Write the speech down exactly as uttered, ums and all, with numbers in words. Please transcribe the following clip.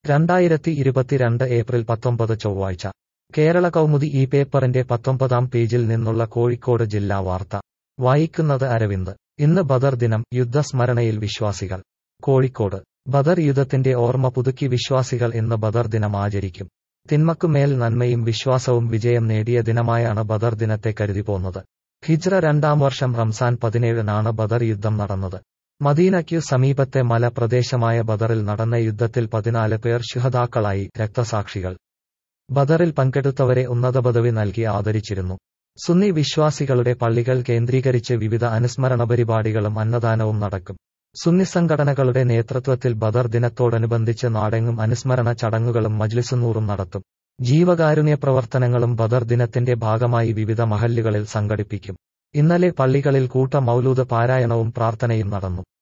രണ്ടായിരത്തി ഇരുപത്തിരണ്ട് ഏപ്രിൽ പത്തൊമ്പത് ചൊവ്വാഴ്ച കേരള കൗമുദി ഈ പേപ്പറിന്റെ പത്തൊമ്പതാം പേജിൽ നിന്നുള്ള കോഴിക്കോട് ജില്ലാ വാർത്ത വായിക്കുന്നത് അരവിന്ദ്. ഇന്ന് ബദർ ദിനം, യുദ്ധസ്മരണയിൽ വിശ്വാസികൾ. കോഴിക്കോട് ബദർ യുദ്ധത്തിന്റെ ഓർമ്മ പുതുക്കി വിശ്വാസികൾ ഇന്ന് ബദർ ദിനം ആചരിക്കും. തിന്മക്കുമേൽ നന്മയും വിശ്വാസവും വിജയം നേടിയ ദിനമായാണ് ബദർ ദിനത്തെ കരുതിപ്പോന്നത്. ഹിജ്റ രണ്ടാം വർഷം റംസാൻ പതിനേഴിനാണ് ബദർ യുദ്ധം നടന്നത്. മദീനയ്ക്കു സമീപത്തെ മലപ്രദേശമായ ബദറിൽ നടന്ന യുദ്ധത്തിൽ പതിനാല് പേർ ശുഹദാക്കളായി, രക്തസാക്ഷികൾ. ബദറിൽ പങ്കെടുത്തവരെ ഉന്നതപദവി നൽകി ആദരിച്ചിരുന്നു. സുന്നി വിശ്വാസികളുടെ പള്ളികൾ കേന്ദ്രീകരിച്ച് വിവിധ അനുസ്മരണ പരിപാടികളും അന്നദാനവും നടക്കും. സുന്നി സംഘടനകളുടെ നേതൃത്വത്തിൽ ബദർ ദിനത്തോടനുബന്ധിച്ച് നാടെങ്ങും അനുസ്മരണ ചടങ്ങുകളും മജ്ലിസുന്നൂറും നടത്തും. ജീവകാരുണ്യ പ്രവർത്തനങ്ങളും ബദർ ദിനത്തിന്റെ ഭാഗമായി വിവിധ മഹല്ലുകളിൽ സംഘടിപ്പിക്കും. ഇന്നലെ പള്ളികളിൽ കൂട്ട മൗലൂദ് പാരായണവും പ്രാർത്ഥനയും നടന്നു.